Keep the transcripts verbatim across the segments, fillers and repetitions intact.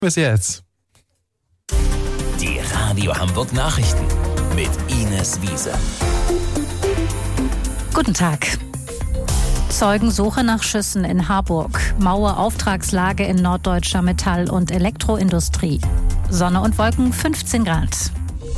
Bis jetzt. Die Radio Hamburg Nachrichten mit Ines Wiese. Guten Tag. Zeugensuche nach Schüssen in Harburg. Maue Auftragslage in norddeutscher Metall- und Elektroindustrie. Sonne und Wolken, fünfzehn Grad.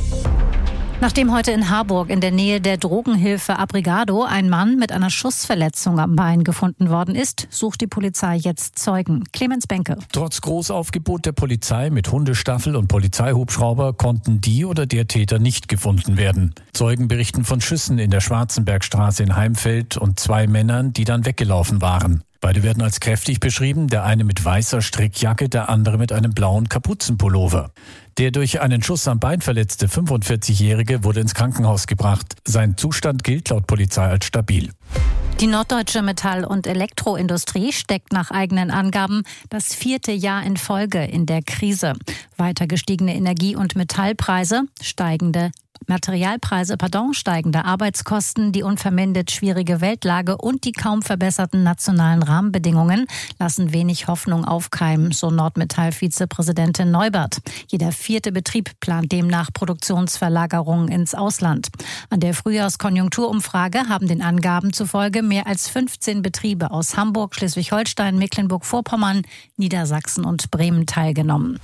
Nachdem heute in Harburg in der Nähe der Drogenhilfe Abrigado ein Mann mit einer Schussverletzung am Bein gefunden worden ist, sucht die Polizei jetzt Zeugen. Clemens Benke. Trotz Großaufgebot der Polizei mit Hundestaffel und Polizeihubschrauber konnten die oder der Täter nicht gefunden werden. Zeugen berichten von Schüssen in der Schwarzenbergstraße in Heimfeld und zwei Männern, die dann weggelaufen waren. Beide werden als kräftig beschrieben, der eine mit weißer Strickjacke, der andere mit einem blauen Kapuzenpullover. Der durch einen Schuss am Bein verletzte fünfundvierzigjährige wurde ins Krankenhaus gebracht. Sein Zustand gilt laut Polizei als stabil. Die norddeutsche Metall- und Elektroindustrie steckt nach eigenen Angaben das vierte Jahr in Folge in der Krise. Weiter gestiegene Energie- und Metallpreise, steigende Materialpreise, pardon, steigende Arbeitskosten, die unvermindert schwierige Weltlage und die kaum verbesserten nationalen Rahmenbedingungen lassen wenig Hoffnung aufkeimen, so Nordmetall-Vizepräsidentin Neubert. Jeder vierte Betrieb plant demnach Produktionsverlagerungen ins Ausland. An der Frühjahrskonjunkturumfrage haben den Angaben zufolge mehr als fünfzehn Betriebe aus Hamburg, Schleswig-Holstein, Mecklenburg-Vorpommern, Niedersachsen und Bremen teilgenommen.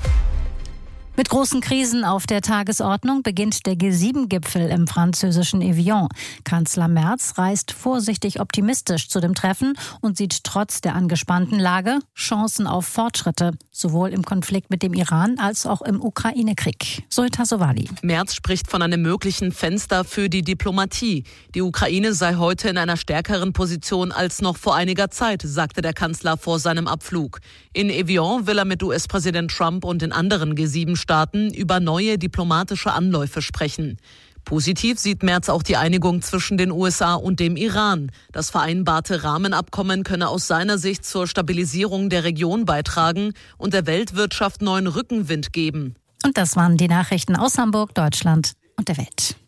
Mit großen Krisen auf der Tagesordnung beginnt der G sieben Gipfel im französischen Evian. Kanzler Merz reist vorsichtig optimistisch zu dem Treffen und sieht trotz der angespannten Lage Chancen auf Fortschritte, sowohl im Konflikt mit dem Iran als auch im Ukraine-Krieg. Zoe Sowali. Merz spricht von einem möglichen Fenster für die Diplomatie. Die Ukraine sei heute in einer stärkeren Position als noch vor einiger Zeit, sagte der Kanzler vor seinem Abflug. In Evian will er mit U S-Präsident Trump und den anderen G sieben Staaten über neue diplomatische Anläufe sprechen. Positiv sieht Merz auch die Einigung zwischen den U S A und dem Iran. Das vereinbarte Rahmenabkommen könne aus seiner Sicht zur Stabilisierung der Region beitragen und der Weltwirtschaft neuen Rückenwind geben. Und das waren die Nachrichten aus Hamburg, Deutschland und der Welt.